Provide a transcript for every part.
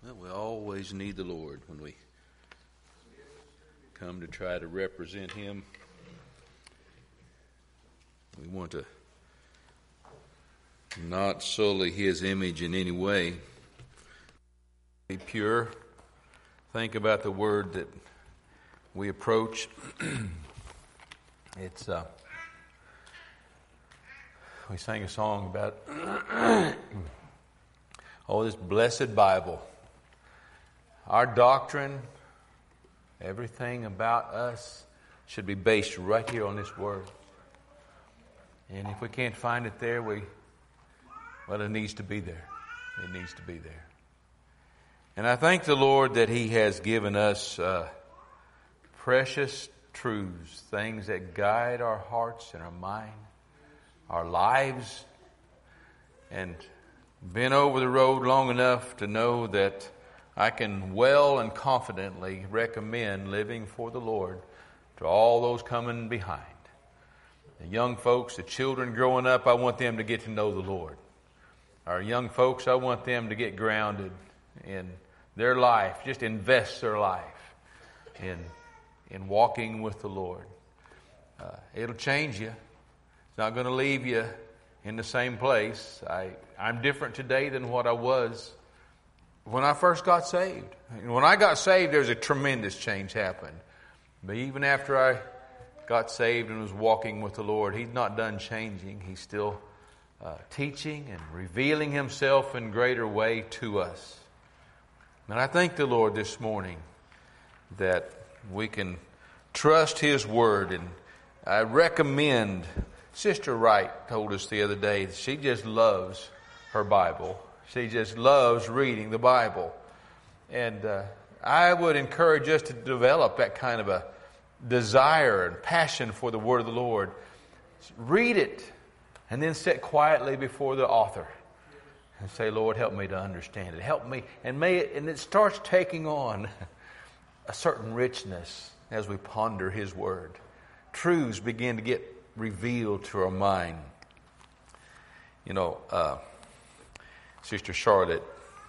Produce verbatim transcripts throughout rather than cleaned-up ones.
Well, we always need the Lord when we come to try to represent Him. We want to not sully His image in any way. Be pure. Think about the word that we approach. It's uh, we sang a song about oh, this blessed Bible. Our doctrine, everything about us should be based right here on this word. And if we can't find it there, we, well, it needs to be there. It needs to be there. And I thank the Lord that He has given us uh, precious truths, things that guide our hearts and our mind, our lives, and been over the road long enough to know that I can well and confidently recommend living for the Lord to all those coming behind. The young folks, the children growing up, I want them to get to know the Lord. Our young folks, I want them to get grounded in their life, just invest their life in, in walking with the Lord. Uh, it'll change you. It's not going to leave you in the same place. I, I'm different today than what I was when I first got saved. When I got saved, there was a tremendous change happened. But even after I got saved and was walking with the Lord, He's not done changing. He's still uh, teaching and revealing Himself in greater way to us. And I thank the Lord this morning that we can trust His Word. And I recommend, Sister Wright told us the other day, that she just loves her Bible. She just loves reading the Bible. And uh, I would encourage us to develop that kind of a desire and passion for the Word of the Lord. Read it and then sit quietly before the author and say, Lord, help me to understand it. Help me. And may it, and it starts taking on a certain richness as we ponder His Word. Truths begin to get revealed to our mind. You know, uh, Sister Charlotte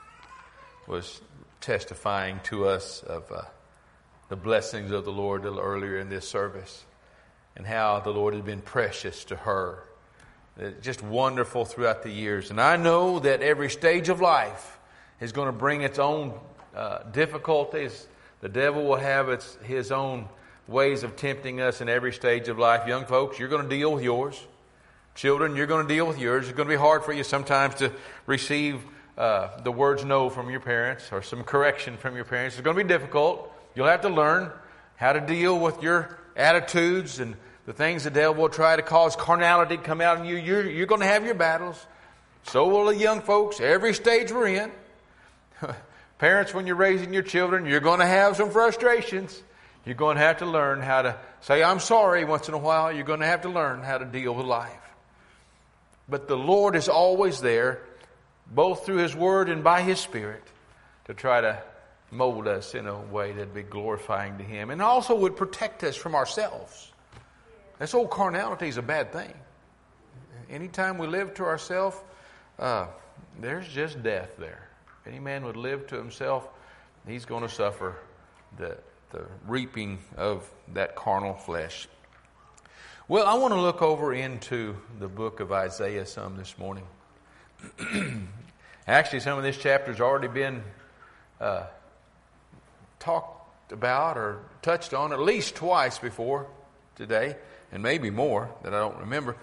was testifying to us of uh, the blessings of the Lord a little earlier in this service and how the Lord had been precious to her. It's just wonderful throughout the years. And I know that every stage of life is going to bring its own uh, difficulties. The devil will have its his own ways of tempting us in every stage of life. Young folks, you're going to deal with yours. Children, you're going to deal with yours. It's going to be hard for you sometimes to receive uh, the words no from your parents or some correction from your parents. It's going to be difficult. You'll have to learn how to deal with your attitudes and the things the devil will try to cause carnality to come out in you. You're, you're going to have your battles. So will the young folks. Every stage we're in. Parents, when you're raising your children, you're going to have some frustrations. You're going to have to learn how to say, I'm sorry once in a while. You're going to have to learn how to deal with life. But the Lord is always there, both through His Word and by His Spirit, to try to mold us in a way that would be glorifying to Him. And also would protect us from ourselves. This old carnality is a bad thing. Anytime we live to ourselves, uh, there's just death there. If any man would live to himself, he's going to suffer the, the reaping of that carnal flesh. Well, I want to look over into the book of Isaiah some this morning. Actually, some of this chapter has already been uh, talked about or touched on at least twice before today, and maybe more that I don't remember.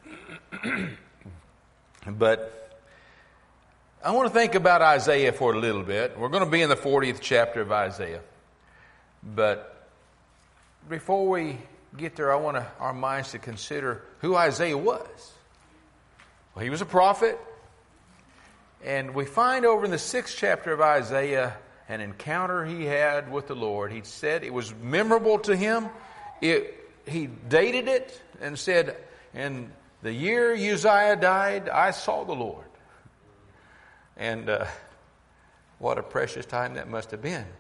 But I want to think about Isaiah for a little bit. We're going to be in the fortieth chapter of Isaiah. But before we get there, I want to, our minds to consider who Isaiah was. Well, he was a prophet. And we find over in the sixth chapter of Isaiah an encounter he had with the Lord. He said it was memorable to him. It, he dated it and said, in the year Uzziah died, I saw the Lord. And uh, what a precious time that must have been.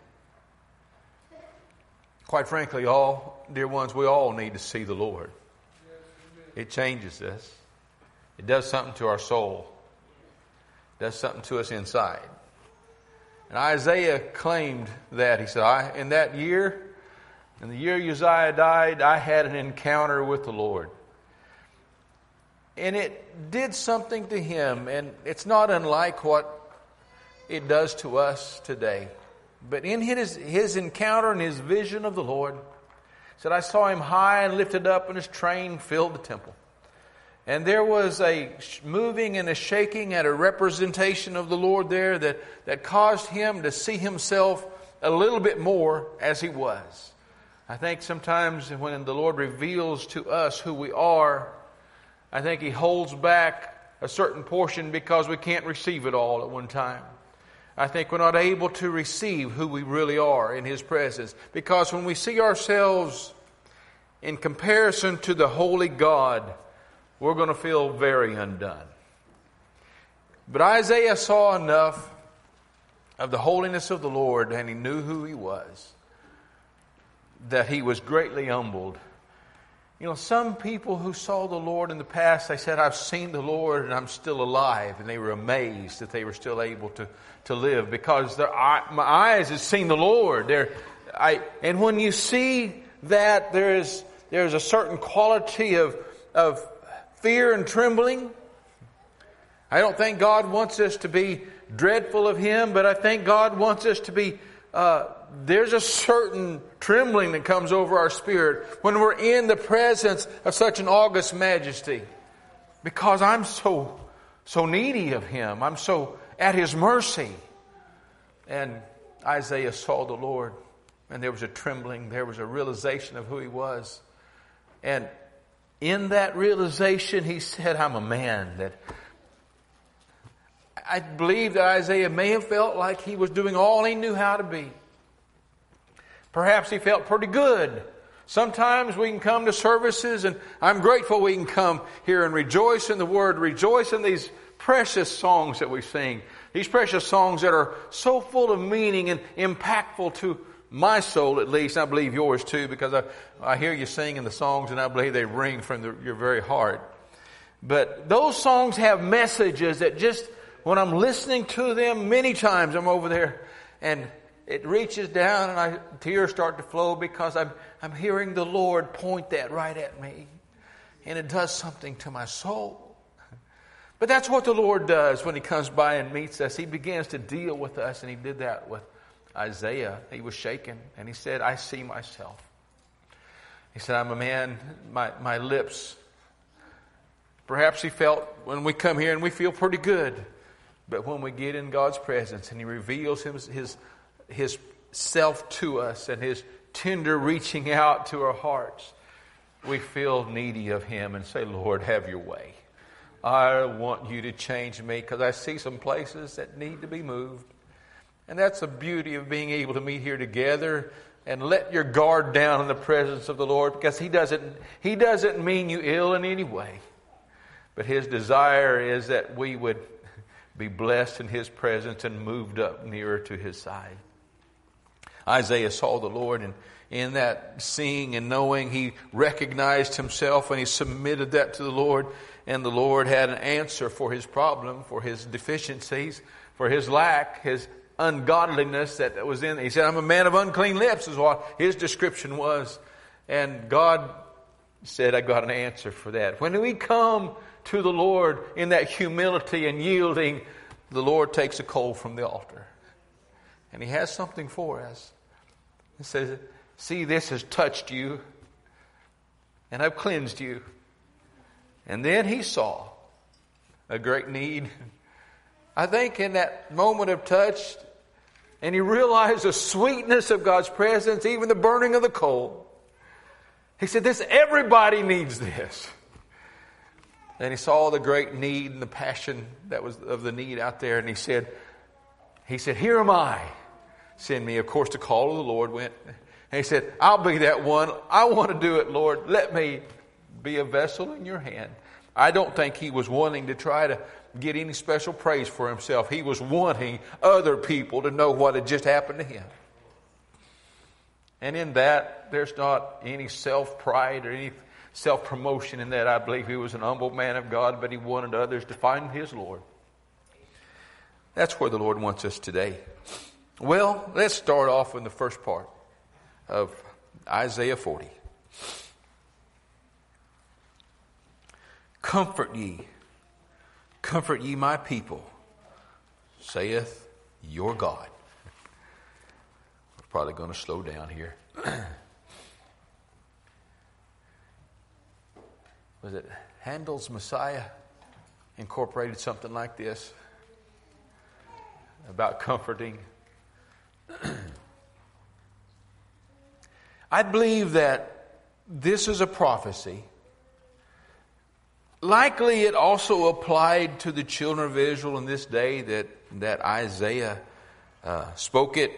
Quite frankly, all, dear ones, we all need to see the Lord. It changes us. It does something to our soul. It does something to us inside. And Isaiah claimed that. He said, I, in that year, in the year Uzziah died, I had an encounter with the Lord. And it did something to him, and it's not unlike what it does to us today. But in his, his encounter and his vision of the Lord, he said, I saw him high and lifted up, and his train filled the temple. And there was a moving and a shaking and a representation of the Lord there that, that caused him to see himself a little bit more as he was. I think sometimes when the Lord reveals to us who we are, I think He holds back a certain portion because we can't receive it all at one time. I think we're not able to receive who we really are in His presence. Because when we see ourselves in comparison to the holy God, we're going to feel very undone. But Isaiah saw enough of the holiness of the Lord, and he knew who He was, that he was greatly humbled. You know, some people who saw the Lord in the past, they said, I've seen the Lord and I'm still alive. And they were amazed that they were still able to, to live because their eye, my eyes have seen the Lord. They're, I, and when you see that, there is there's a certain quality of, of fear and trembling. I don't think God wants us to be dreadful of Him, but I think God wants us to be Uh, there's a certain trembling that comes over our spirit when we're in the presence of such an august majesty. Because I'm so, so needy of Him. I'm so at His mercy. And Isaiah saw the Lord, and there was a trembling, there was a realization of who He was. And in that realization, he said, I'm a man that... I believe that Isaiah may have felt like he was doing all he knew how to be. Perhaps he felt pretty good. Sometimes we can come to services, and I'm grateful we can come here and rejoice in the Word, rejoice in these precious songs that we sing. These precious songs that are so full of meaning and impactful to my soul, at least. I believe yours too, because I, I hear you singing the songs, and I believe they ring from the, your very heart. But those songs have messages that just... when I'm listening to them, many times I'm over there and it reaches down and I, tears start to flow because I'm, I'm hearing the Lord point that right at me. And it does something to my soul. But that's what the Lord does when He comes by and meets us. He begins to deal with us, and He did that with Isaiah. He was shaken and he said, I see myself. He said, I'm a man, my, my lips. Perhaps he felt when we come here and we feel pretty good. But when we get in God's presence and He reveals His, His, His self to us and His tender reaching out to our hearts, we feel needy of Him and say, Lord, have your way. I want you to change me because I see some places that need to be moved. And that's the beauty of being able to meet here together and let your guard down in the presence of the Lord, because He doesn't, He doesn't mean you ill in any way. But His desire is that we would be blessed in His presence and moved up nearer to His side. Isaiah saw the Lord, and in that seeing and knowing, he recognized himself and he submitted that to the Lord. And the Lord had an answer for his problem, for his deficiencies, for his lack, his ungodliness that was in. He said, I'm a man of unclean lips, is what his description was. And God said, I got an answer for that. When we come to the Lord in that humility and yielding, the Lord takes a coal from the altar. And He has something for us. He says, see, this has touched you, and I've cleansed you. And then he saw a great need. I think in that moment of touch, and he realized the sweetness of God's presence, even the burning of the coal. He said, this, everybody needs this. And he saw the great need and the passion that was of the need out there. And he said, he said, here am I. Send me. Of course, the call of the Lord went. And he said, I'll be that one. I want to do it, Lord. Let me be a vessel in your hand. I don't think he was wanting to try to get any special praise for himself. He was wanting other people to know what had just happened to him. And in that, there's not any self-pride or any self-promotion in that. I believe he was an humble man of God, but he wanted others to find his Lord. That's where the Lord wants us today. Well, let's start off in the first part of Isaiah forty. Comfort ye, comfort ye my people, saith your God. We're probably going to slow down here. Was it Handel's Messiah incorporated something like this about comforting? I believe that this is a prophecy. Likely it also applied to the children of Israel in this day that, that Isaiah uh, spoke it.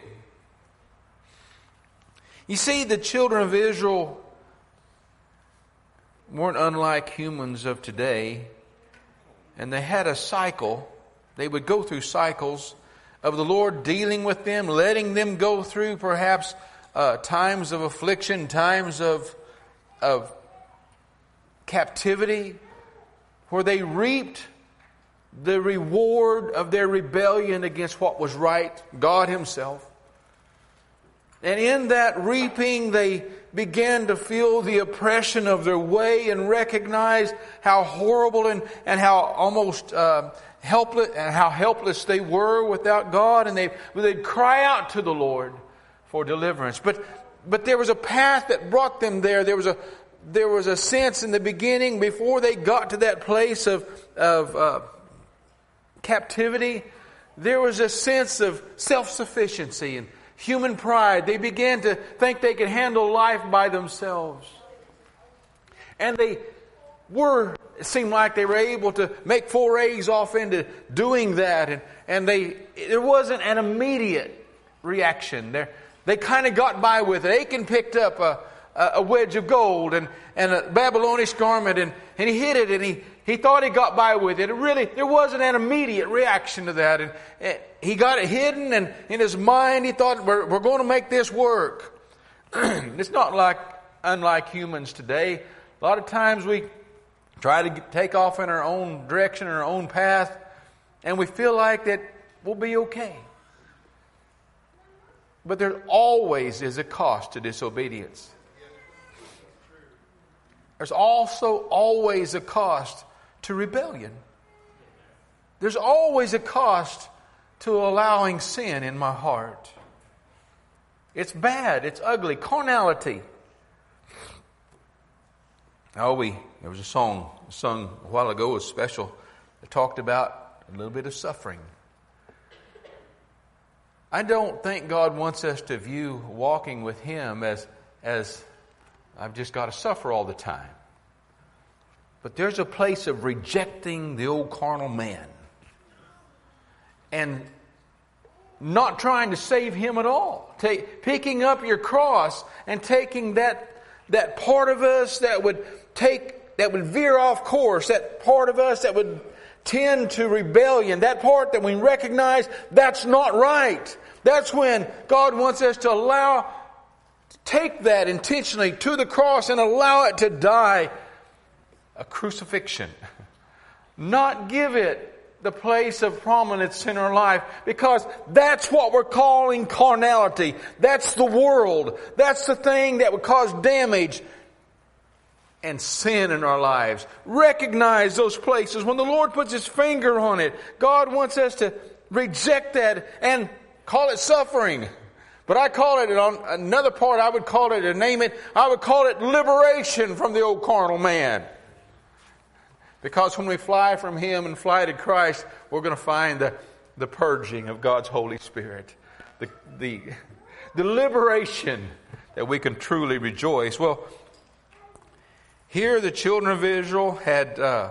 You see, the children of Israel weren't unlike humans of today, and they had a cycle. They would go through cycles of the Lord dealing with them, letting them go through perhaps uh, times of affliction, times of, of captivity, where they reaped the reward of their rebellion against what was right, God Himself. And in that reaping, they began to feel the oppression of their way and recognize how horrible and, and how almost uh, helpless and how helpless they were without God. And they they'd cry out to the Lord for deliverance. But but there was a path that brought them there. There was a there was a sense in the beginning, before they got to that place of of uh, captivity, there was a sense of self-sufficiency and human pride. They began to think they could handle life by themselves. And they were, it seemed like they were able to make forays off into doing that. And, and they, there wasn't an immediate reaction. There, they kind of got by with it. Achan picked up a, a wedge of gold and, and a Babylonish garment, and, and he hid it, and he, he thought he got by with it. It really, there wasn't an immediate reaction to that. And, and he got it hidden, and in his mind he thought, we're, we're going to make this work. It's not like, unlike humans today. A lot of times we try to take off in our own direction, in our own path, and we feel like that we'll be okay. But there always is a cost to disobedience. There's also always a cost to rebellion. There's always a cost to allowing sin in my heart. It's bad. It's ugly. Carnality. Oh, we there was a song sung a while ago, a special, that talked about a little bit of suffering. I don't think God wants us to view walking with Him as as I've just got to suffer all the time. But there's a place of rejecting the old carnal man and not trying to save him at all. Take, picking up your cross and taking that that part of us that would take that would veer off course, that part of us that would tend to rebellion, that part that we recognize that's not right. That's when God wants us to allow, take that intentionally to the cross and allow it to die a crucifixion. Not give it the place of prominence in our life, because that's what we're calling carnality. That's the world. That's the thing that would cause damage and sin in our lives. Recognize those places. When the Lord puts His finger on it, God wants us to reject that and call it suffering. But I call it, on another part, I would call it, to name it, I would call it liberation from the old carnal man. Because when we fly from Him and fly to Christ, we're going to find the, the purging of God's Holy Spirit. The, the, the liberation that we can truly rejoice. Well, here the children of Israel had, uh,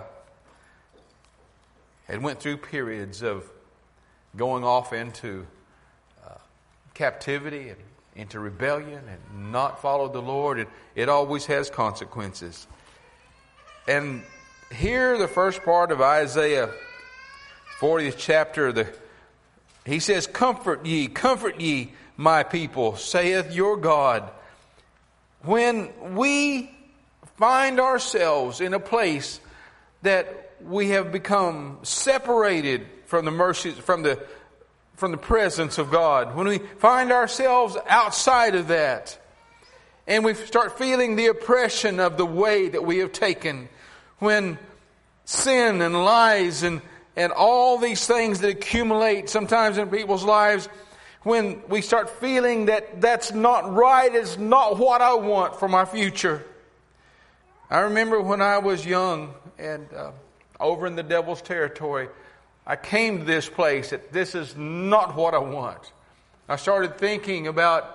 had went through periods of going off into uh, captivity and into rebellion and not followed the Lord. It, it always has consequences. And here, the first part of Isaiah fortieth chapter, the, he says, "Comfort ye, comfort ye, my people, saith your God." When we find ourselves in a place that we have become separated from the mercies, from the from the presence of God, when we find ourselves outside of that, and we start feeling the oppression of the way that we have taken, when sin and lies and, and all these things that accumulate sometimes in people's lives, when we start feeling that that's not right, it's not what I want for my future. I remember when I was young and uh, over in the devil's territory, I came to this place that this is not what I want. I started thinking about,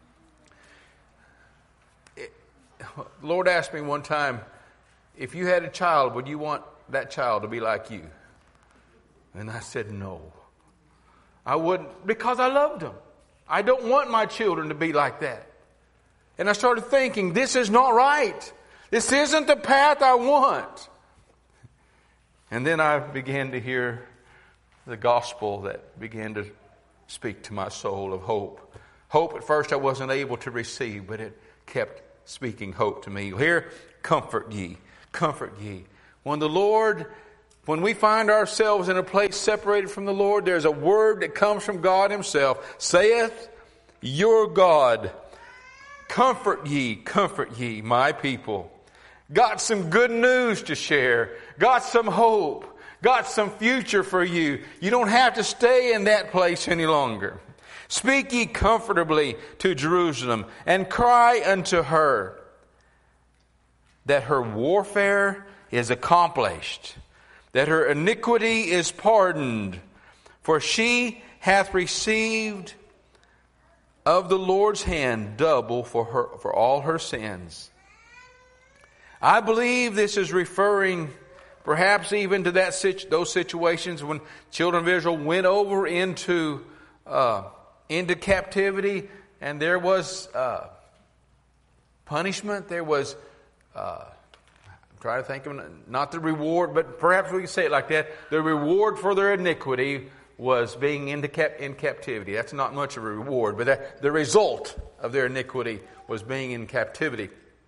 it. The Lord asked me one time, if you had a child, would you want that child to be like you? And I said no. I wouldn't, because I loved them. I don't want my children to be like that. And I started thinking, this is not right. This isn't the path I want. And then I began to hear the gospel that began to speak to my soul of hope. Hope at first I wasn't able to receive, but it kept speaking hope to me. Here, comfort ye, comfort ye. When the Lord, when we find ourselves in a place separated from the Lord, there's a word that comes from God Himself. Saith your God, comfort ye, comfort ye, my people. Got some good news to share. Got some hope. Got some future for you. You don't have to stay in that place any longer. Speak ye comfortably to Jerusalem, and cry unto her that her warfare is accomplished, that her iniquity is pardoned, for she hath received of the Lord's hand double for her for all her sins. I believe this is referring perhaps even to that situ- those situations when children of Israel went over into uh, into captivity, and there was uh, punishment. There was, uh, I'm trying to think of not the reward, but perhaps we can say it like that. The reward for their iniquity was being into cap- in captivity. That's not much of a reward, but that, the result of their iniquity was being in captivity.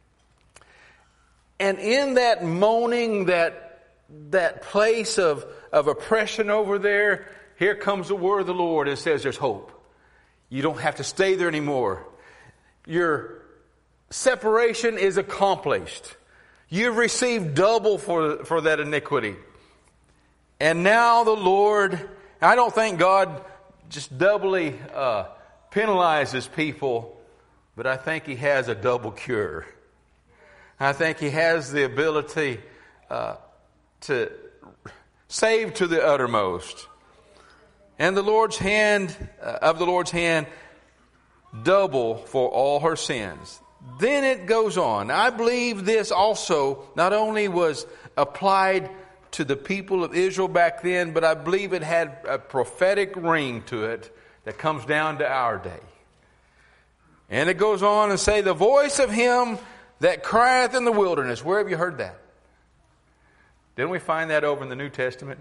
And in that moaning, that that place of, of oppression over there, here comes the word of the Lord and says there's hope. You don't have to stay there anymore. Your separation is accomplished. You've received double for, for that iniquity. And now the Lord, I don't think God just doubly uh, penalizes people, but I think He has a double cure. I think He has the ability uh, to save to the uttermost. And the Lord's hand, uh, of the Lord's hand, double for all her sins. Then it goes on. I believe this also not only was applied to the people of Israel back then, but I believe it had a prophetic ring to it that comes down to our day. And it goes on and say, the voice of him that crieth in the wilderness. Where have you heard that? Didn't we find that over in the New Testament?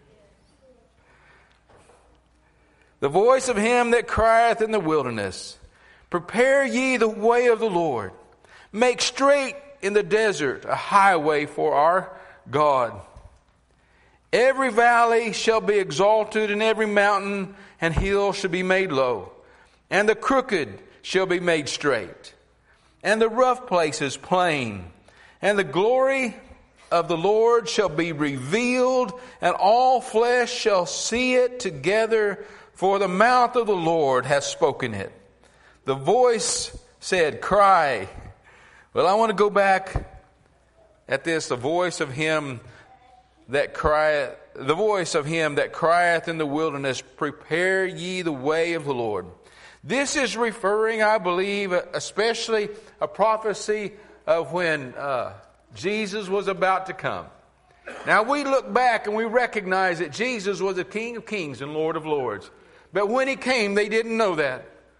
The voice of him that crieth in the wilderness. Prepare ye the way of the Lord. Make straight in the desert a highway for our God. Every valley shall be exalted, and every mountain and hill shall be made low. And the crooked shall be made straight, and the rough places plain. And the glory of the Lord shall be revealed, and all flesh shall see it together, for the mouth of the Lord hath spoken it. The voice said, cry. Well, I want to go back at this. The voice of him that crieth, the voice of him that crieth in the wilderness, prepare ye the way of the Lord. This is referring, I believe, especially a prophecy of when uh, Jesus was about to come. Now we look back and we recognize that Jesus was the King of Kings and Lord of Lords. But when He came, they didn't know that.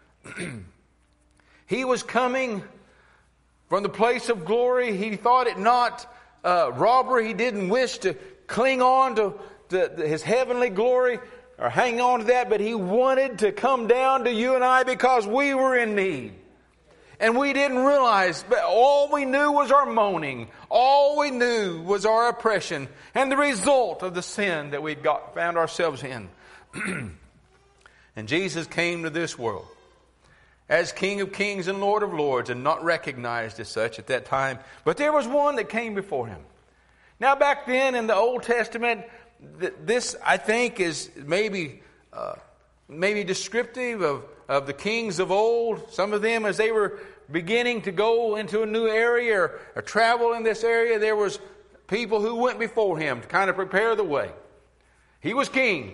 He was coming from the place of glory. He thought it not uh, robbery. He didn't wish to cling on to, to His heavenly glory or hang on to that, but He wanted to come down to you and I because we were in need. And we didn't realize, but all we knew was our moaning. All we knew was our oppression and the result of the sin that we got found ourselves in. And Jesus came to this world as King of Kings and Lord of Lords, and not recognized as such at that time. But there was one that came before him. Now back then in the Old Testament, this I think is maybe uh, maybe descriptive of, of the kings of old. Some of them, as they were beginning to go into a new area or, or travel in this area, there was people who went before him to kind of prepare the way. He was king.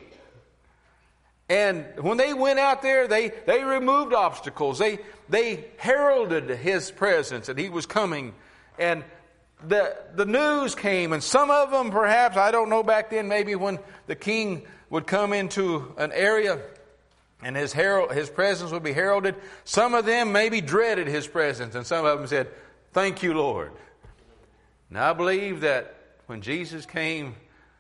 And when they went out there, they, they removed obstacles. They, they heralded his presence and he was coming. And the, the news came, and some of them perhaps, I don't know back then, maybe when the king would come into an area and his herald, his presence would be heralded, some of them maybe dreaded his presence, and some of them said, "Thank you, Lord." Now I believe that when Jesus came,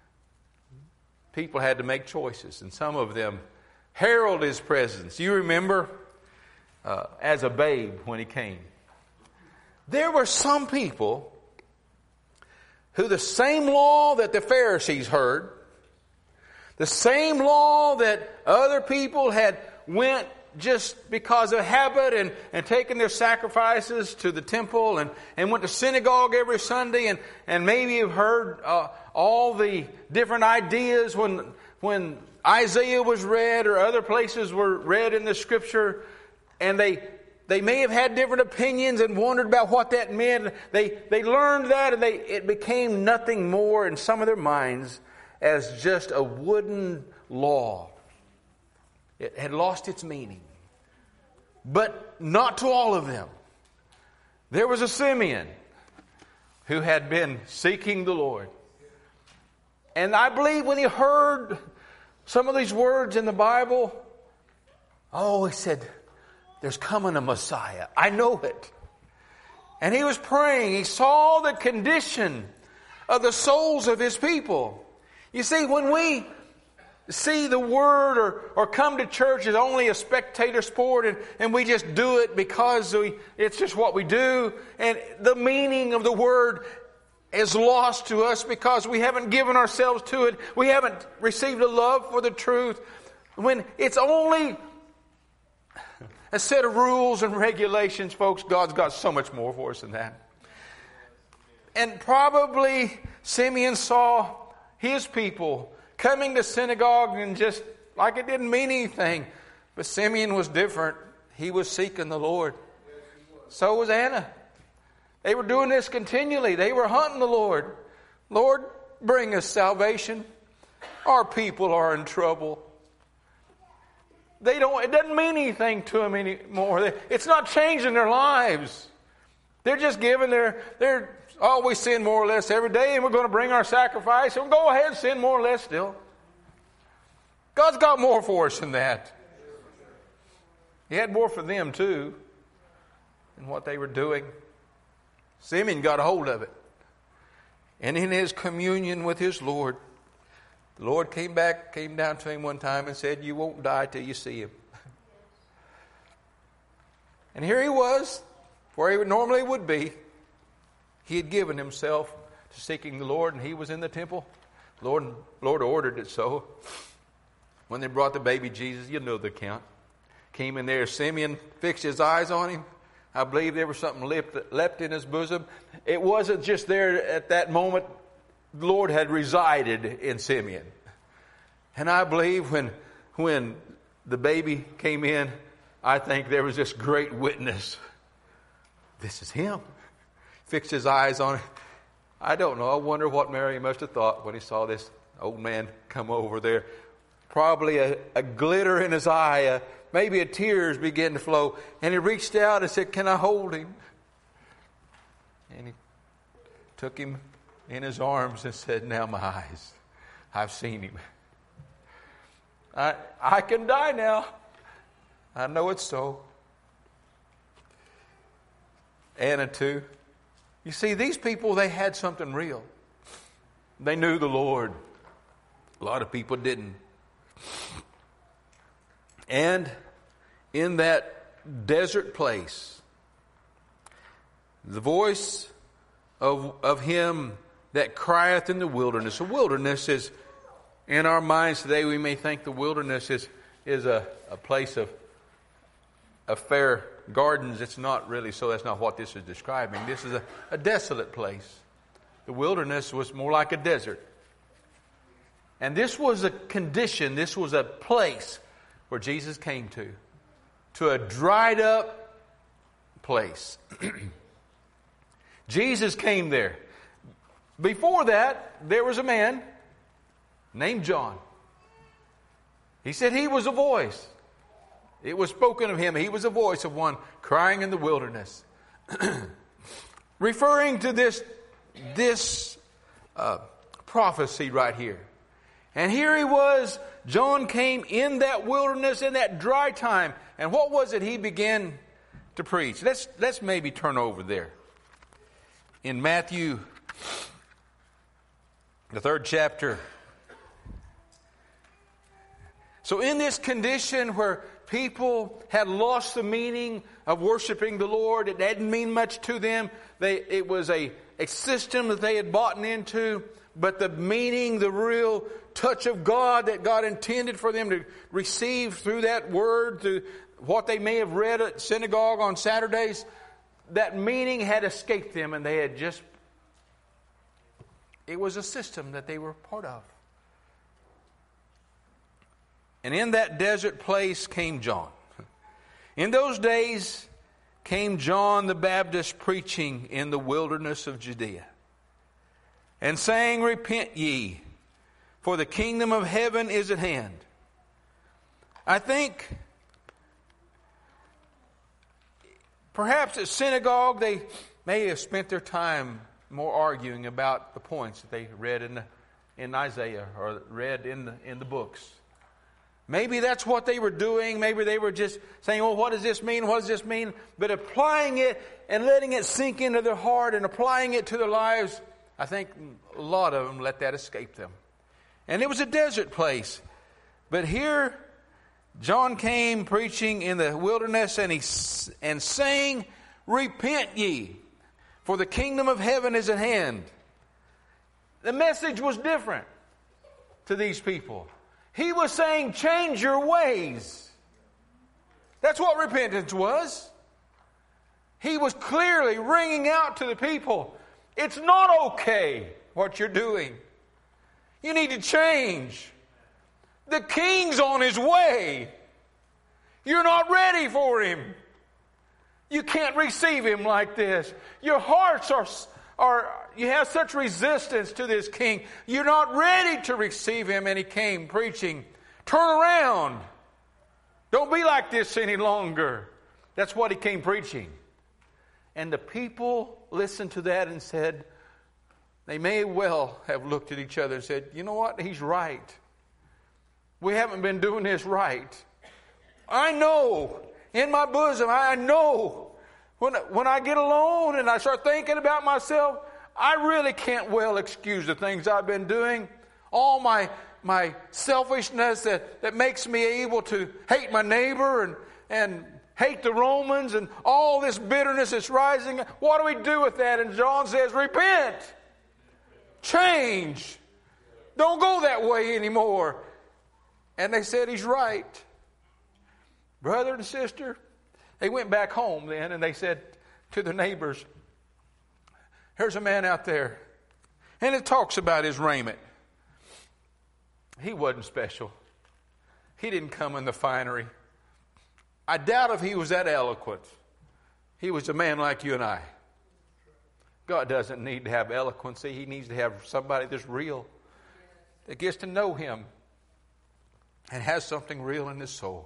people had to make choices, and some of them herald his presence. You remember uh, as a babe when he came, there were some people who the same law that the Pharisees heard, the same law that other people had went just because of habit and, and taken their sacrifices to the temple and, and went to synagogue every Sunday, and, and maybe have heard uh, all the different ideas when when Isaiah was read or other places were read in the Scripture, and they they may have had different opinions and wondered about what that meant. They they learned that, and they it became nothing more in some of their minds as just a wooden law. It had lost its meaning. But not to all of them. There was a Simeon who had been seeking the Lord. And I believe when he heard some of these words in the Bible, oh, he said, "There's coming a Messiah. I know it." And he was praying. He saw the condition of the souls of his people. You see, when we see the Word or, or come to church as only a spectator sport, and, and we just do it because we, it's just what we do, and the meaning of the Word is lost to us because we haven't given ourselves to it. We haven't received a love for the truth. When it's only a set of rules and regulations, folks, God's got so much more for us than that. And probably Simeon saw his people coming to synagogue and just like it didn't mean anything. But Simeon was different. He was seeking the Lord. So was Anna. They were doing this continually. They were hunting the Lord. "Lord, bring us salvation. Our people are in trouble." They don't. It doesn't mean anything to them anymore. It's not changing their lives. They're just giving their. They're always sin more or less every day, and we're going to bring our sacrifice, and we'll go ahead and sin more or less still. God's got more for us than that. He had more for them too, in what they were doing. Simeon got a hold of it. And in his communion with his Lord, the Lord came back, came down to him one time and said, "You won't die till you see him." And here he was, where he normally would be. He had given himself to seeking the Lord, and he was in the temple. Lord, Lord ordered it so. When they brought the baby Jesus, you know the account. Came in there, Simeon fixed his eyes on him. I believe there was something leapt, leapt in his bosom. It wasn't just there at that moment. The Lord had resided in Simeon. And I believe when, when the baby came in, I think there was this great witness. This is him. Fixed his eyes on it. I don't know. I wonder what Mary must have thought when he saw this old man come over there. Probably a, a glitter in his eye, a, maybe a tears began to flow. And he reached out and said, "Can I hold him?" And he took him in his arms and said, "Now my eyes, I've seen him. I, I can die now. I know it's so." Anna too. You see, these people, they had something real. They knew the Lord. A lot of people didn't. And in that desert place, the voice of, of him that crieth in the wilderness. The wilderness is, in our minds today, we may think the wilderness is, is a, a place of, of fair gardens. It's not really so. That's not what this is describing. This is a, a desolate place. The wilderness was more like a desert. And this was a condition, this was a place where Jesus came to. To a dried up place. Jesus came there. Before that, there was a man named John. He said he was a voice. It was spoken of him. He was a voice of one crying in the wilderness. Referring to this, this uh, prophecy right here. And here he was. John came in that wilderness, in that dry time. And what was it he began to preach? Let's, let's maybe turn over there. In Matthew, the third chapter. So in this condition where people had lost the meaning of worshiping the Lord, it didn't mean much to them. They, it was a, a system that they had bought into, but the meaning, the real touch of God that God intended for them to receive through that word, through what they may have read at synagogue on Saturdays, that meaning had escaped them, and they had just, it was a system that they were part of. And in that desert place came John. In those days came John the Baptist preaching in the wilderness of Judea, and saying, Repent ye, for the kingdom of heaven is at hand. I think perhaps at synagogue they may have spent their time more arguing about the points that they read in the, in Isaiah or read in the, in the books. Maybe that's what they were doing. Maybe they were just saying, oh, what does this mean? What does this mean? But applying it and letting it sink into their heart and applying it to their lives, I think a lot of them let that escape them. And it was a desert place. But here, John came preaching in the wilderness and, he, and saying, Repent ye, for the kingdom of heaven is at hand. The message was different to these people. He was saying, change your ways. That's what repentance was. He was clearly ringing out to the people, it's not okay what you're doing. You need to change. The king's on his way. You're not ready for him. You can't receive him like this. Your hearts are, are, you have such resistance to this king. You're not ready to receive him. And he came preaching, turn around. Don't be like this any longer. That's what he came preaching. And the people listened to that and said, they may well have looked at each other and said, you know what? He's right. We haven't been doing this right. I know in my bosom, I know when, when I get alone and I start thinking about myself, I really can't well excuse the things I've been doing. All my my selfishness that, that makes me able to hate my neighbor and, and hate the Romans and all this bitterness that's rising. What do we do with that? And John says, repent. Change. Don't go that way anymore. And they said, he's right. Brother and sister, they went back home then and they said to their neighbors, here's a man out there. And it talks about his raiment. He wasn't special. He didn't come in the finery. I doubt if he was that eloquent. He was a man like you and I. God doesn't need to have eloquency. He needs to have somebody that's real, that gets to know him and has something real in his soul.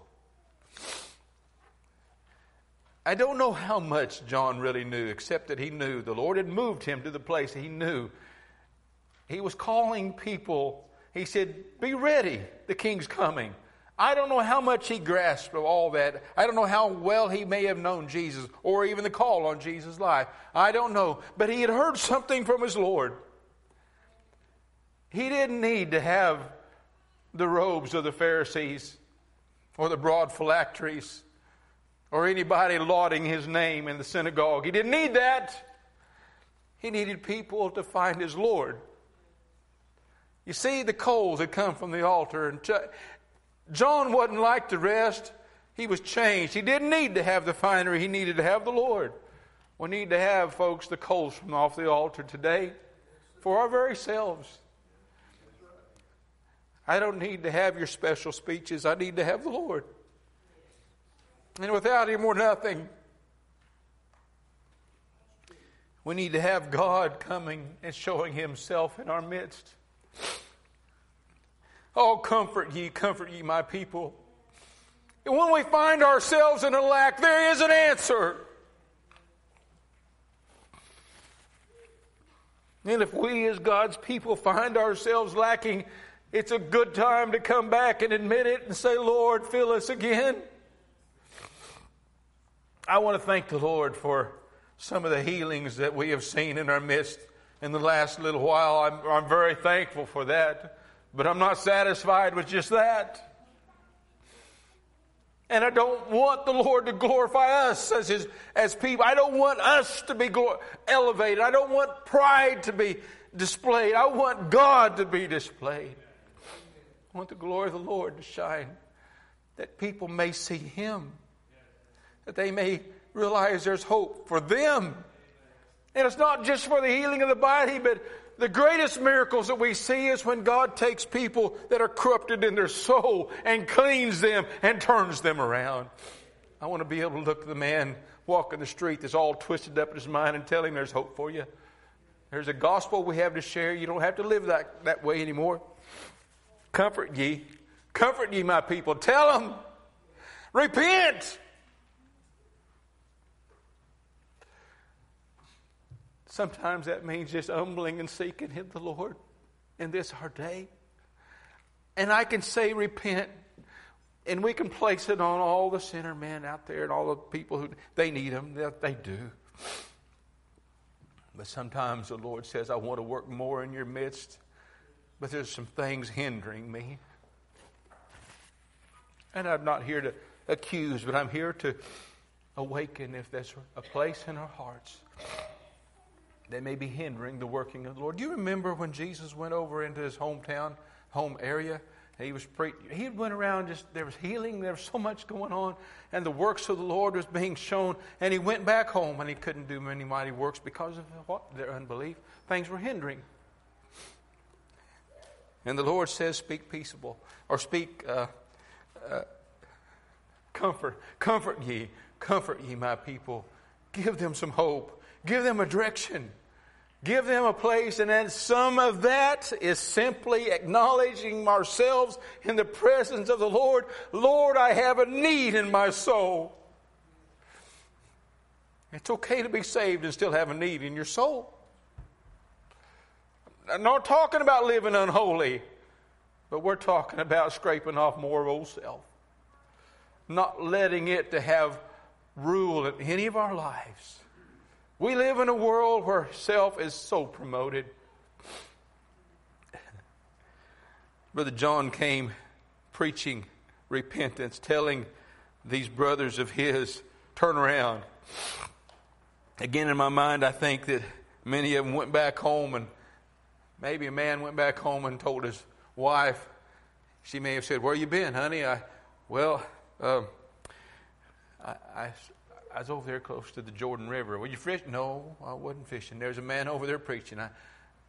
I don't know how much John really knew, except that he knew the Lord had moved him to the place he knew. He was calling people. He said, be ready, the king's coming. I don't know how much he grasped of all that. I don't know how well he may have known Jesus or even the call on Jesus' life. I don't know. But he had heard something from his Lord. He didn't need to have the robes of the Pharisees or the broad phylacteries or anybody lauding his name in the synagogue. He didn't need that. He needed people to find his Lord. You see, the coals had come from the altar, and John wasn't like the rest. He was changed. He didn't need to have the finery. He needed to have the Lord. We need to have, folks, the coals from off the altar today for our very selves. I don't need to have your special speeches. I need to have the Lord. And without Him, we're nothing. We need to have God coming and showing Himself in our midst. Oh, comfort ye, comfort ye, my people. And when we find ourselves in a lack, there is an answer. And if we as God's people find ourselves lacking, it's a good time to come back and admit it and say, Lord, fill us again. I want to thank the Lord for some of the healings that we have seen in our midst in the last little while. I'm, I'm very thankful for that. But I'm not satisfied with just that. And I don't want the Lord to glorify us as His, as people. I don't want us to be glor- elevated. I don't want pride to be displayed. I want God to be displayed. I want the glory of the Lord to shine, that people may see Him, that they may realize there's hope for them. And it's not just for the healing of the body, but the greatest miracles that we see is when God takes people that are corrupted in their soul and cleans them and turns them around. I want to be able to look at the man walking the street that's all twisted up in his mind and tell him there's hope for you. There's a gospel we have to share. You don't have to live that, that way anymore. Comfort ye. Comfort ye, my people. Tell them. Repent. Sometimes that means just humbling and seeking Him, the Lord, in this our day. And I can say repent, and we can place it on all the sinner men out there and all the people who, they need Him, that they do. But sometimes the Lord says, I want to work more in your midst, but there's some things hindering me. And I'm not here to accuse, but I'm here to awaken if there's a place in our hearts that may be hindering the working of the Lord. Do you remember when Jesus went over into his hometown, home area? He was pre- he went around, just there was healing, there was so much going on, and the works of the Lord was being shown, and he went back home and he couldn't do many mighty works because of what? Their unbelief. Things were hindering. And the Lord says, speak peaceable, or speak uh, uh, comfort. Comfort ye, comfort ye, my people. Give them some hope. Give them a direction. Give them a place. And then some of that is simply acknowledging ourselves in the presence of the Lord. Lord, I have a need in my soul. It's okay to be saved and still have a need in your soul. I'm not talking about living unholy, but we're talking about scraping off more of old self. Not letting it to have rule in any of our lives. We live in a world where self is so promoted. Brother John came preaching repentance, telling these brothers of his, turn around. Again, in my mind, I think that many of them went back home, and maybe a man went back home and told his wife, she may have said, where you been, honey? I, well, um, I... I I was over there close to the Jordan River. Were you fishing? No, I wasn't fishing. There's a man over there preaching. I,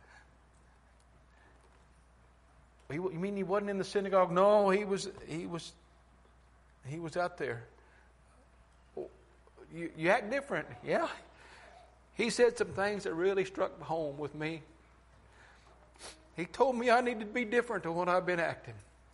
he, you mean he wasn't in the synagogue? No, he was. He was. He was out there. You, you act different, yeah. He said some things that really struck home with me. He told me I needed to be different to what I've been acting,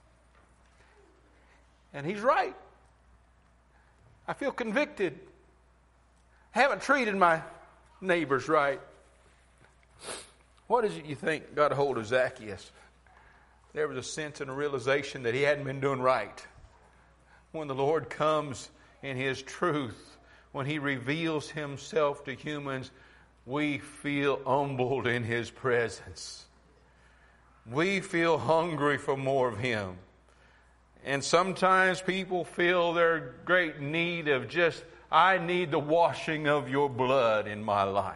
and he's right. I feel convicted. Haven't treated my neighbors right. What is it you think got a hold of Zacchaeus? There was a sense and a realization that he hadn't been doing right. When the Lord comes in His truth, when He reveals Himself to humans, we feel humbled in His presence. We feel hungry for more of Him. And sometimes people feel their great need of just, I need the washing of your blood in my life.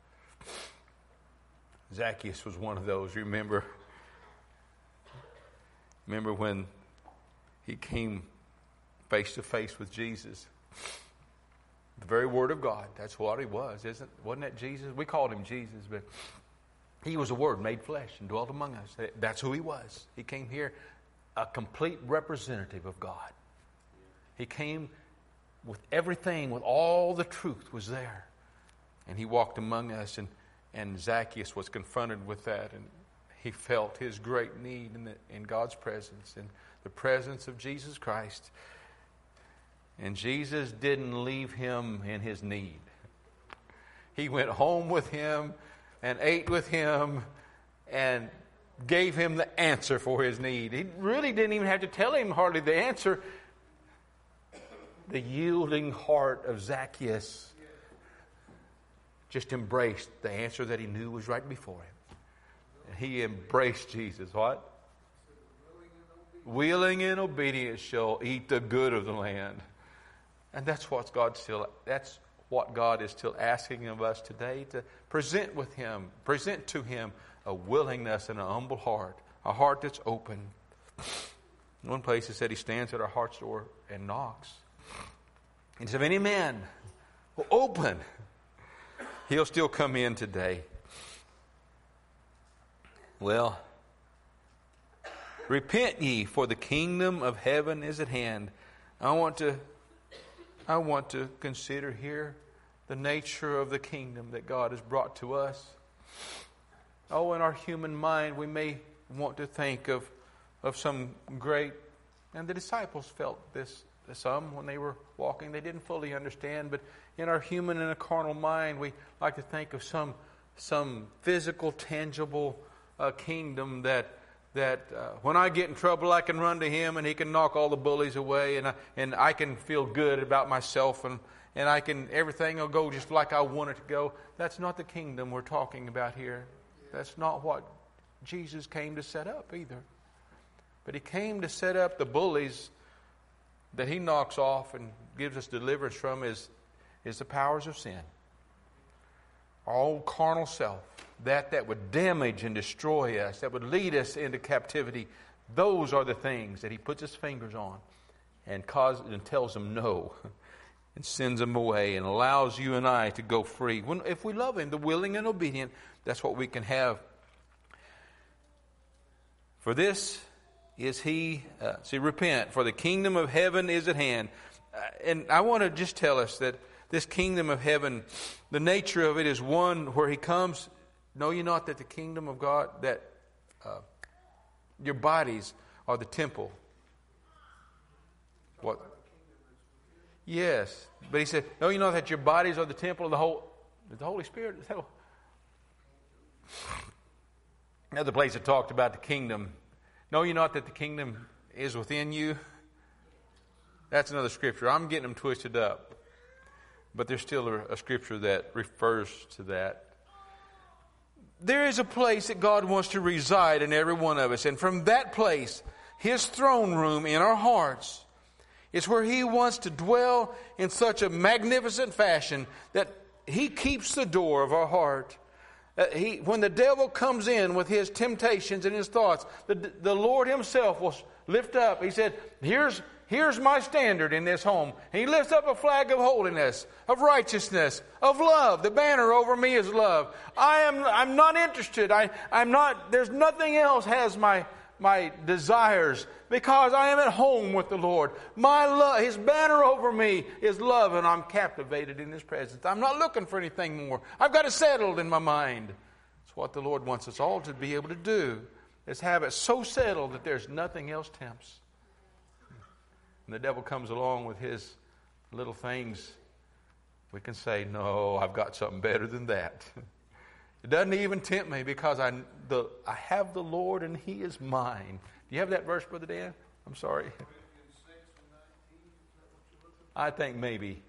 Zacchaeus was one of those, remember? Remember when he came face to face with Jesus. The very Word of God. That's what he was, isn't? Wasn't that Jesus? We called him Jesus, but he was the Word made flesh and dwelt among us. That's who he was. He came here a complete representative of God. He came with everything, with all the truth was there. And he walked among us, and, and Zacchaeus was confronted with that, and he felt his great need in, the, in God's presence, in the presence of Jesus Christ. And Jesus didn't leave him in his need. He went home with him and ate with him and gave him the answer for his need. He really didn't even have to tell him hardly the answer. The yielding heart of Zacchaeus just embraced the answer that he knew was right before him. And he embraced Jesus. What? Willing and obedient shall eat the good of the land. And that's what God still that's what God is still asking of us today, to present with him, present to him a willingness and an humble heart, a heart that's open. In one place it said he stands at our heart's door and knocks. And if any man will open, he'll still come in today. Well, repent ye, for the kingdom of heaven is at hand. I want to I want to consider here the nature of the kingdom that God has brought to us. Oh, in our human mind, we may want to think of, of some great, and the disciples felt this, some when they were walking, they didn't fully understand, but in our human and a carnal mind, we like to think of some, some physical, tangible uh, kingdom that that uh, when I get in trouble, I can run to him and he can knock all the bullies away, and I, and I can feel good about myself, and, and I can everything will go just like I want it to go. That's not the kingdom we're talking about here. That's not what Jesus came to set up either. But he came to set up the bullies that he knocks off and gives us deliverance from is, is the powers of sin. Our old carnal self. That that would damage and destroy us, that would lead us into captivity. Those are the things that he puts his fingers on and causes and tells them no and sends them away and allows you and I to go free. When, if we love him, the willing and obedient, that's what we can have. For this is he, uh, see, repent, for the kingdom of heaven is at hand. Uh, and I want to just tell us that this kingdom of heaven, the nature of it is one where he comes. Know ye not that the kingdom of God, that uh, your bodies are the temple? What? Yes. But he said, know ye not that your bodies are the temple of the whole, the Holy Spirit? Another place that talked about the kingdom. Know ye not that the kingdom is within you? That's another scripture. I'm getting them twisted up. But there's still a, a scripture that refers to that. There is a place that God wants to reside in every one of us. And from that place, his throne room in our hearts, is where he wants to dwell in such a magnificent fashion that he keeps the door of our heart. Uh, he, when the devil comes in with his temptations and his thoughts, the, the Lord himself will lift up. He said, here's Here's my standard in this home. And he lifts up a flag of holiness, of righteousness, of love. The banner over me is love. I am, I'm not interested. I, I'm not, there's nothing else has my, my desires because I am at home with the Lord. My love, his banner over me is love, and I'm captivated in his presence. I'm not looking for anything more. I've got it settled in my mind. It's what the Lord wants us all to be able to do, is have it so settled that there's nothing else tempts. And the devil comes along with his little things, we can say, no, I've got something better than that. It doesn't even tempt me because I, the, I have the Lord and he is mine. Do you have that verse, Brother Dan? I'm sorry. I think maybe.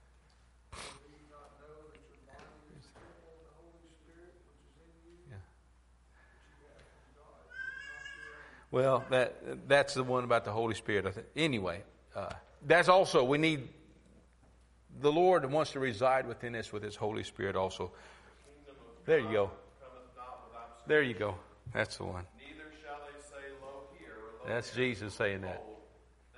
Well, that that's the one about the Holy Spirit. I think. Anyway, uh, that's also, we need, the Lord wants to reside within us with his Holy Spirit also. There you go. There you go. That's the one. Neither shall they say, lo here, or lo That's here. Jesus saying that.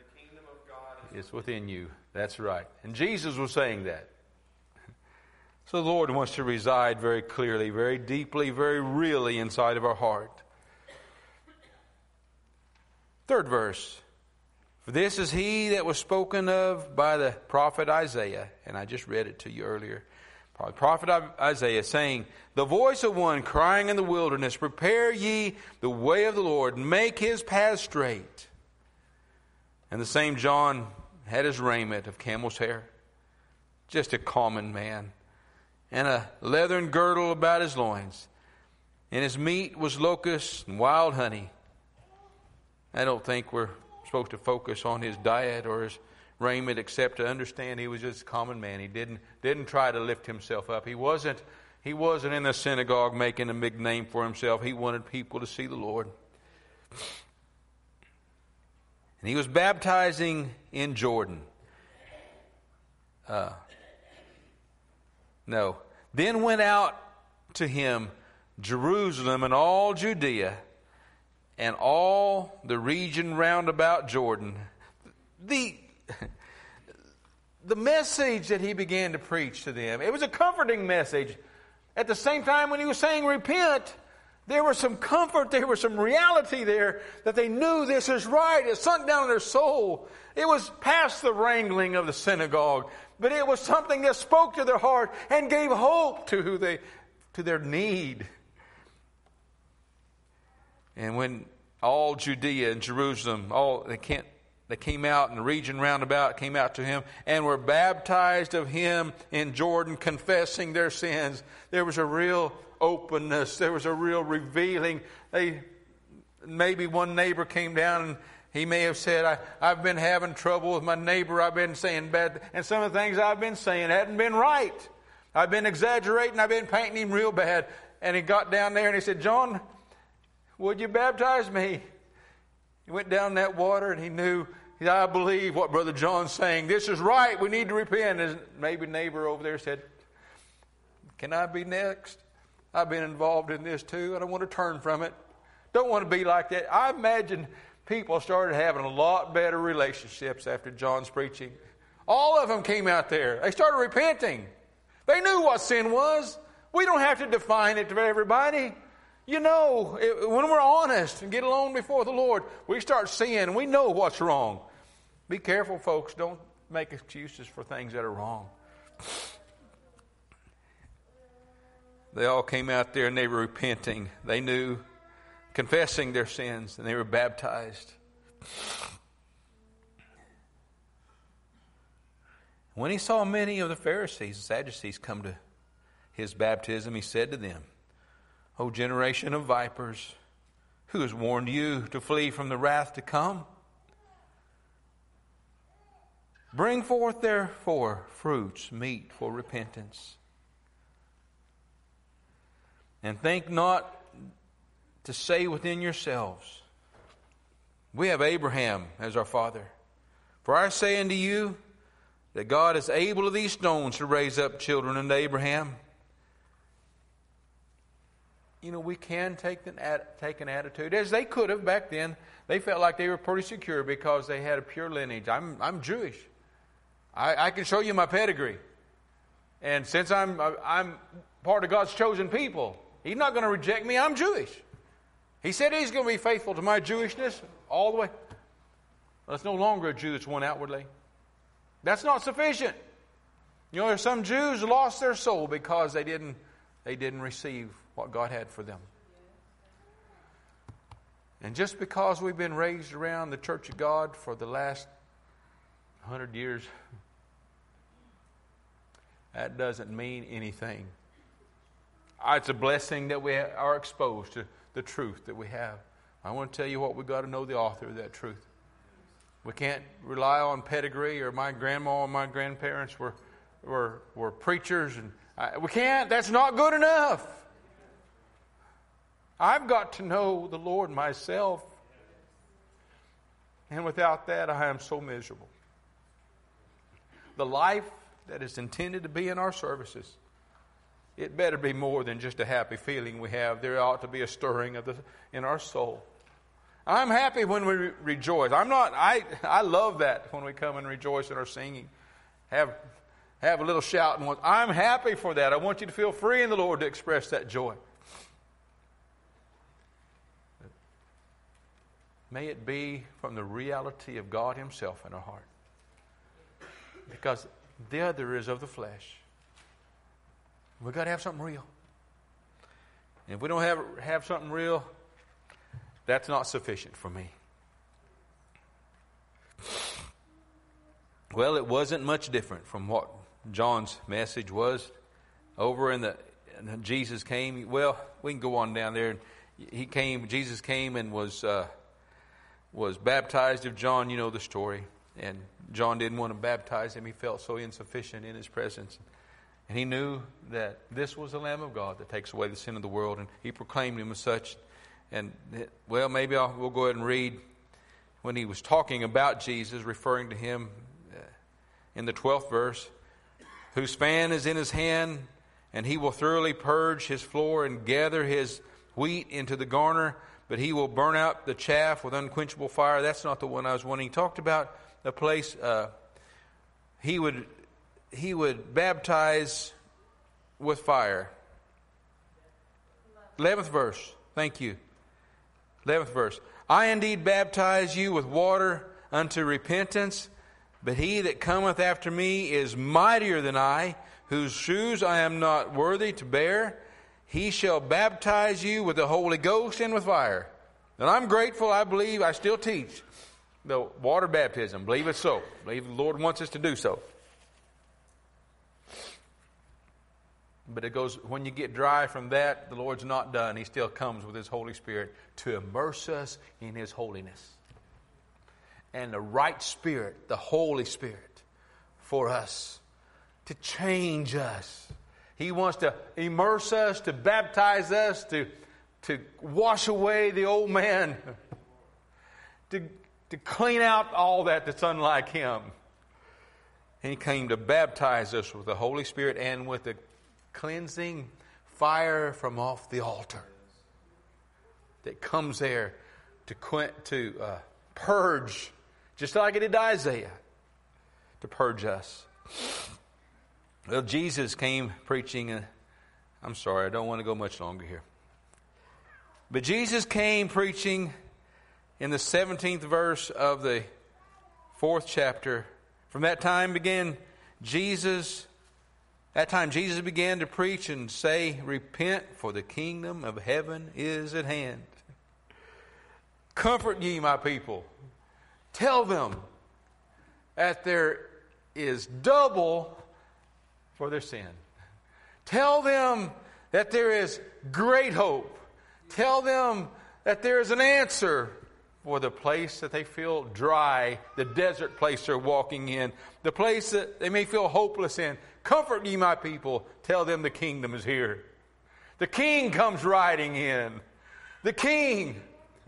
is within you. That's right. And Jesus was saying that. So the Lord wants to reside very clearly, very deeply, very really inside of our heart. Third verse. For this is he that was spoken of by the prophet Isaiah. And I just read it to you earlier. The prophet Isaiah saying, the voice of one crying in the wilderness, prepare ye the way of the Lord, make his path straight. And the same John had his raiment of camel's hair, just a common man, and a leathern girdle about his loins. And his meat was locusts and wild honey. I don't think we're supposed to focus on his diet or his raiment except to understand he was just a common man. He didn't didn't try to lift himself up. He wasn't he wasn't in the synagogue making a big name for himself. He wanted people to see the Lord. And he was baptizing in Jordan. Uh, no. Then went out to him Jerusalem and all Judea and all the region round about Jordan. The The message that he began to preach to them, it was a comforting message. At the same time when he was saying repent, there was some comfort, there was some reality there that they knew this is right. It sunk down in their soul. It was past the wrangling of the synagogue, but it was something that spoke to their heart and gave hope to who they, to their need. And when all Judea and Jerusalem, all they can't They came out in the region round about, came out to him, and were baptized of him in Jordan, confessing their sins. There was a real openness. There was a real revealing. They, maybe one neighbor came down and he may have said, I, I've been having trouble with my neighbor. I've been saying bad. And some of the things I've been saying hadn't been right. I've been exaggerating. I've been painting him real bad. And he got down there and he said, John, would you baptize me? He went down that water and he knew, I believe what Brother John's saying. This is right. We need to repent. And maybe neighbor over there said, can I be next? I've been involved in this too. I don't want to turn from it. Don't want to be like that. I imagine people started having a lot better relationships after John's preaching. All of them came out there. They started repenting. They knew what sin was. We don't have to define it to everybody. You know, it, when we're honest and get alone before the Lord, we start seeing, we know what's wrong. Be careful, folks. Don't make excuses for things that are wrong. They all came out there and they were repenting. They knew, confessing their sins, and they were baptized. When he saw many of the Pharisees and Sadducees come to his baptism, he said to them, O generation of vipers, who has warned you to flee from the wrath to come? Bring forth therefore fruits meet for repentance. And think not to say within yourselves, we have Abraham as our father. For I say unto you that God is able of these stones to raise up children unto Abraham. You know, we can take an, take an attitude, as they could have back then. They felt like they were pretty secure because they had a pure lineage. I'm I'm Jewish. I, I can show you my pedigree. And since I'm I'm part of God's chosen people, He's not going to reject me. I'm Jewish. He said He's going to be faithful to my Jewishness all the way. Well, it's no longer a Jew that's one outwardly. That's not sufficient. You know, there's some Jews lost their soul because they didn't they didn't receive what God had for them. And just because we've been raised around the Church of God for the last hundred years, that doesn't mean anything. It's a blessing that we are exposed to the truth that we have. I want to tell you what, we've got to know the author of that truth. We can't rely on pedigree, or my grandma and my grandparents were were, were preachers. and I, We can't. That's not good enough. I've got to know the Lord myself. And without that, I am so miserable. The life that is intended to be in our services, it better be more than just a happy feeling we have. There ought to be a stirring of the in our soul. I'm happy when we re- rejoice. I'm not, I, I love that when we come and rejoice in our singing. Have, have a little shout. And I'm happy for that. I want you to feel free in the Lord to express that joy. May it be from the reality of God Himself in our heart. Because the other is of the flesh. We've got to have something real. And if we don't have, have something real, that's not sufficient for me. Well, it wasn't much different from what John's message was. Over in the, in Jesus came. Well, we can go on down there. He came. Jesus came and was uh, was baptized of John. You know the story. And John didn't want to baptize him. He felt so insufficient in his presence. And he knew that this was the Lamb of God that takes away the sin of the world. And he proclaimed him as such. And, well, maybe I'll, we'll go ahead and read when he was talking about Jesus, referring to him uh, in the twelfth verse. Whose fan is in his hand, and he will thoroughly purge his floor and gather his wheat into the garner, but he will burn out the chaff with unquenchable fire. That's not the one I was wanting. He talked about a place uh, he would he would baptize with fire. Eleventh verse. Thank you. Eleventh verse. I indeed baptize you with water unto repentance, but he that cometh after me is mightier than I, whose shoes I am not worthy to bear. He shall baptize you with the Holy Ghost and with fire. And I'm grateful. I believe I still teach the water baptism. Believe it's so. Believe the Lord wants us to do so. But it goes, when you get dry from that, the Lord's not done. He still comes with His Holy Spirit to immerse us in His holiness. And the right Spirit, the Holy Spirit, for us, to change us. He wants to immerse us, to baptize us, to, to wash away the old man, to, to clean out all that that's unlike Him. And He came to baptize us with the Holy Spirit and with the cleansing fire from off the altar that comes there to to uh, purge, just like it did Isaiah, to purge us. Well, Jesus came preaching. Uh, I'm sorry, I don't want to go much longer here. But Jesus came preaching in the seventeenth verse of the fourth chapter. From that time began Jesus. That time Jesus began to preach and say, repent, for the kingdom of heaven is at hand. Comfort ye, my people. Tell them that there is double for their sin. Tell them that there is great hope. Tell them that there is an answer for the place that they feel dry, the desert place they're walking in, the place that they may feel hopeless in. Comfort ye, my people. Tell them the kingdom is here. The King comes riding in. The King.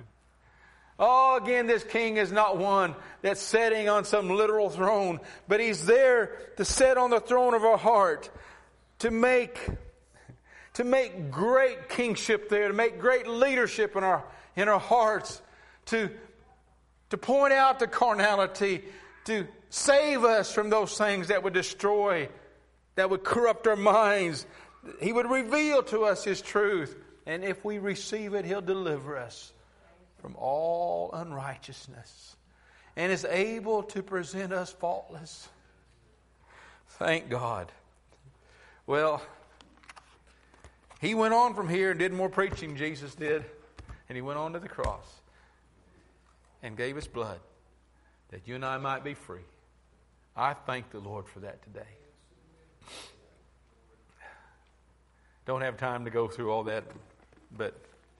Oh, again, this King is not one that's sitting on some literal throne, but He's there to sit on the throne of our heart, to make, to make great kingship there, to make great leadership in our, in our hearts, to, to point out the carnality, to save us from those things that would destroy, that would corrupt our minds. He would reveal to us His truth. And if we receive it, He'll deliver us from all unrighteousness. And is able to present us faultless. Thank God. Well, He went on from here and did more preaching, Jesus did. And He went on to the cross and gave His blood that you and I might be free. I thank the Lord for that today. Don't have time to go through all that, but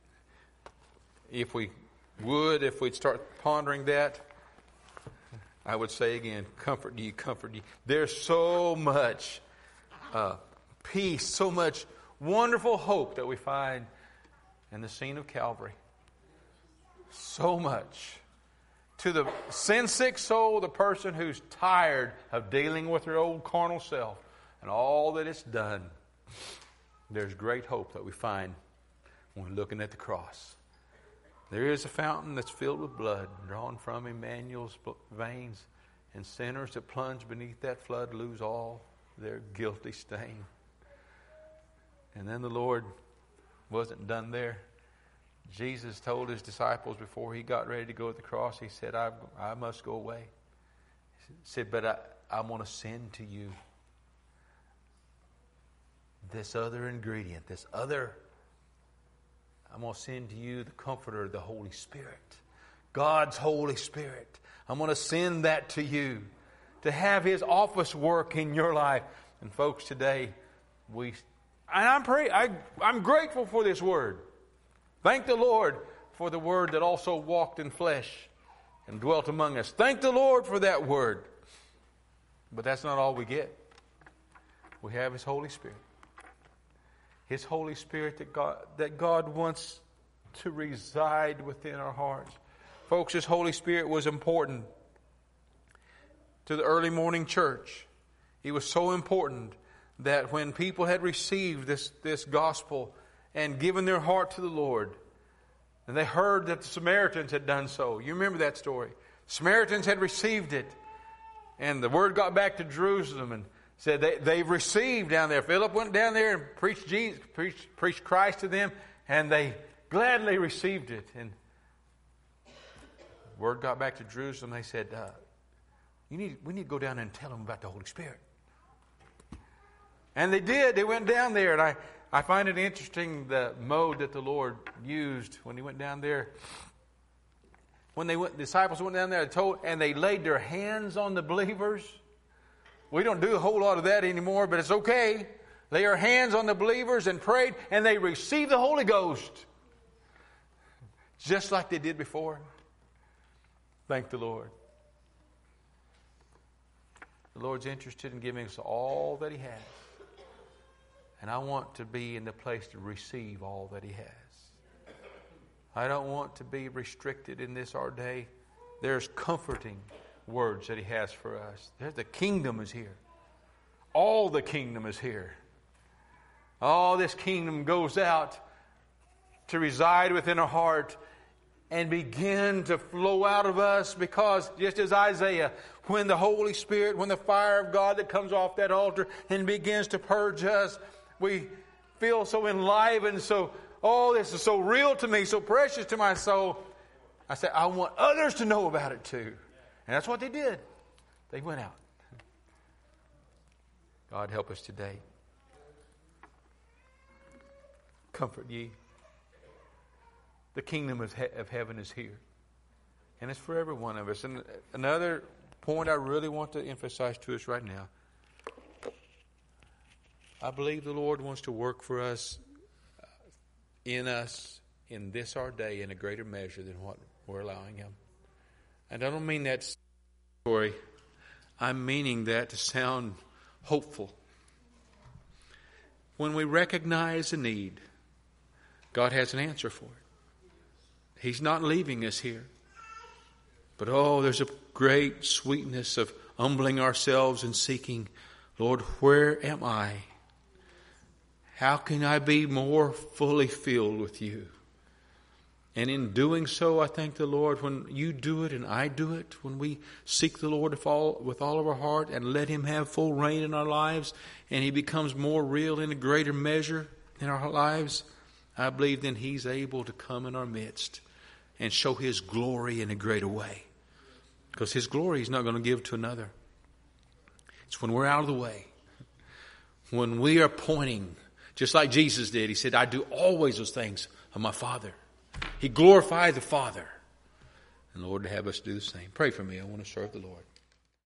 if we would, if we'd start pondering that, I would say again, comfort ye, comfort ye. There's so much uh, peace, so much wonderful hope that we find in the scene of Calvary. So much. To the sin-sick soul, the person who's tired of dealing with their old carnal self and all that it's done, there's great hope that we find when we're looking at the cross. There is a fountain that's filled with blood, drawn from Emmanuel's veins, and sinners that plunge beneath that flood lose all their guilty stain. And then the Lord wasn't done there. Jesus told his disciples before he got ready to go to the cross, he said, I, I must go away. He said, but I, I'm going to send to you this other ingredient, this other, I'm going to send to you the Comforter, the Holy Spirit. God's Holy Spirit. I'm going to send that to you to have His office work in your life. And folks, today, we, and I'm pray, I, I'm grateful for this Word. Thank the Lord for the Word that also walked in flesh and dwelt among us. Thank the Lord for that Word. But that's not all we get. We have His Holy Spirit. His Holy Spirit that God, that God wants to reside within our hearts. Folks, His Holy Spirit was important to the early morning church. He was so important that when people had received this, this gospel and given their heart to the Lord, and they heard that the Samaritans had done so. You remember that story. Samaritans had received it. And the word got back to Jerusalem and said they, they've received down there. Philip went down there and preached Jesus, preached, preached Christ to them, and they gladly received it. And word got back to Jerusalem. They said, uh, "You need, we need to go down there and tell them about the Holy Spirit." And they did. They went down there, and I, I find it interesting the mode that the Lord used when He went down there. When they went, the disciples went down there and told, and they laid their hands on the believers. We don't do a whole lot of that anymore, but it's okay. Lay our hands on the believers and prayed, and they received the Holy Ghost. Just like they did before. Thank the Lord. The Lord's interested in giving us all that He has. And I want to be in the place to receive all that He has. I don't want to be restricted in this our day. There's comforting words that He has for us. There's, the kingdom is here. All the kingdom is here. All this kingdom goes out to reside within our heart and begin to flow out of us, because just as Isaiah, when the Holy Spirit, when the fire of God that comes off that altar and begins to purge us, we feel so enlivened, so, oh, this is so real to me, so precious to my soul. I said, I want others to know about it too. And that's what they did. They went out. God help us today. Comfort ye. The kingdom of, he- of heaven is here. And it's for every one of us. And another point I really want to emphasize to us right now. I believe the Lord wants to work for us, in us, in this our day, in a greater measure than what we're allowing Him. And I don't mean that story. I'm meaning that to sound hopeful. When we recognize a need, God has an answer for it. He's not leaving us here. But oh, there's a great sweetness of humbling ourselves and seeking, Lord, where am I? How can I be more fully filled with You? And in doing so, I thank the Lord when You do it and I do it, when we seek the Lord with all, with all of our heart and let Him have full reign in our lives, and He becomes more real in a greater measure in our lives, I believe then He's able to come in our midst and show His glory in a greater way. Because His glory He's not going to give to another. It's when we're out of the way. When we are pointing, just like Jesus did. He said, I do always those things of my Father. He glorified the Father. And Lord, to have us do the same. Pray for me. I want to serve the Lord.